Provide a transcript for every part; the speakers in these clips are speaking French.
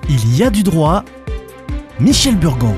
Il y a du droit. Michel Burgon.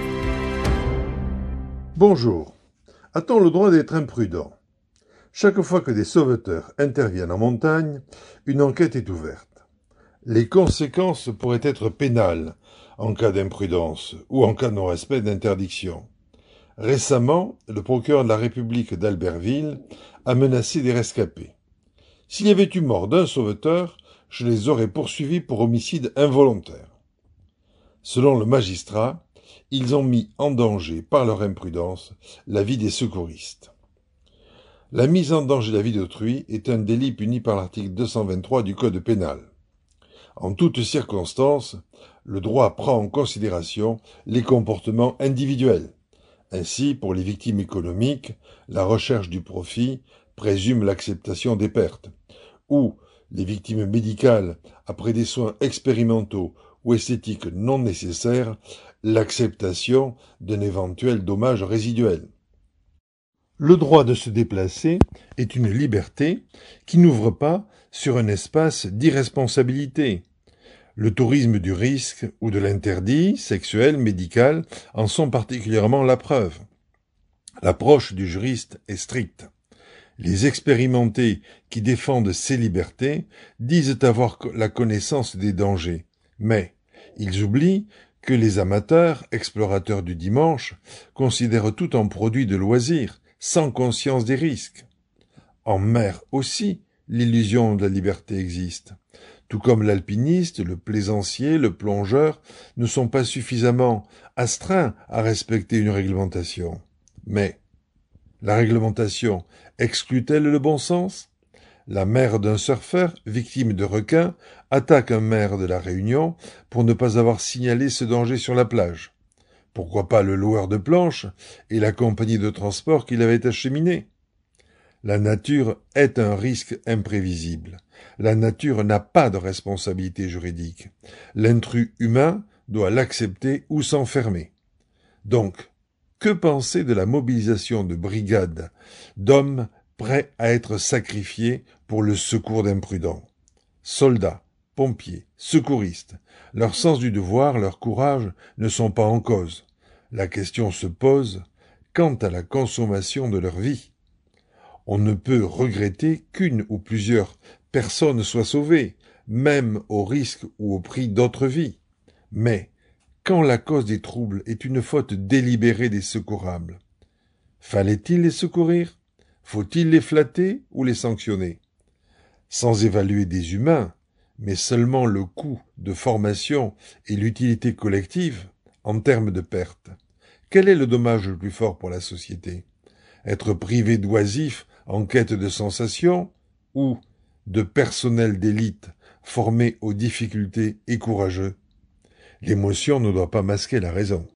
Bonjour. A-t-on le droit d'être imprudent? Chaque fois que des sauveteurs interviennent en montagne, une enquête est ouverte. Les conséquences pourraient être pénales en cas d'imprudence ou en cas de non-respect d'interdiction. Récemment, le procureur de la République d'Albertville a menacé des rescapés. S'il y avait eu mort d'un sauveteur, je les aurais poursuivis pour homicide involontaire. Selon le magistrat, ils ont mis en danger par leur imprudence la vie des secouristes. La mise en danger de la vie d'autrui est un délit puni par l'article 223 du Code pénal. En toutes circonstances, le droit prend en considération les comportements individuels. Ainsi, pour les victimes économiques, la recherche du profit présume l'acceptation des pertes, ou les victimes médicales, après des soins expérimentaux ou esthétiques non nécessaires, l'acceptation d'un éventuel dommage résiduel. Le droit de se déplacer est une liberté qui n'ouvre pas sur un espace d'irresponsabilité. Le tourisme du risque ou de l'interdit, sexuel, médical, en sont particulièrement la preuve. L'approche du juriste est stricte. Les expérimentés qui défendent ces libertés disent avoir la connaissance des dangers, mais ils oublient que les amateurs, explorateurs du dimanche, considèrent tout en produit de loisir, sans conscience des risques. En mer aussi, l'illusion de la liberté existe. Tout comme l'alpiniste, le plaisancier, le plongeur ne sont pas suffisamment astreints à respecter une réglementation. Mais la réglementation exclut-elle le bon sens? La mère d'un surfeur, victime de requins, attaque un maire de la Réunion pour ne pas avoir signalé ce danger sur la plage. Pourquoi pas le loueur de planches et la compagnie de transport qui l'avait acheminé? La nature est un risque imprévisible. La nature n'a pas de responsabilité juridique. L'intrus humain doit l'accepter ou s'enfermer. Donc, que penser de la mobilisation de brigades d'hommes prêts à être sacrifiés pour le secours d'imprudents? Soldats, pompiers, secouristes, leur sens du devoir, leur courage ne sont pas en cause. La question se pose quant à la consommation de leur vie. On ne peut regretter qu'une ou plusieurs personnes soient sauvées, même au risque ou au prix d'autres vies. Mais quand la cause des troubles est une faute délibérée des secourables, fallait-il les secourir? Faut-il les flatter ou les sanctionner? Sans évaluer des humains, mais seulement le coût de formation et l'utilité collective en termes de pertes. Quel est le dommage le plus fort pour la société? Être privé d'oisifs en quête de sensations ou de personnel d'élite formé aux difficultés et courageux? L'émotion ne doit pas masquer la raison.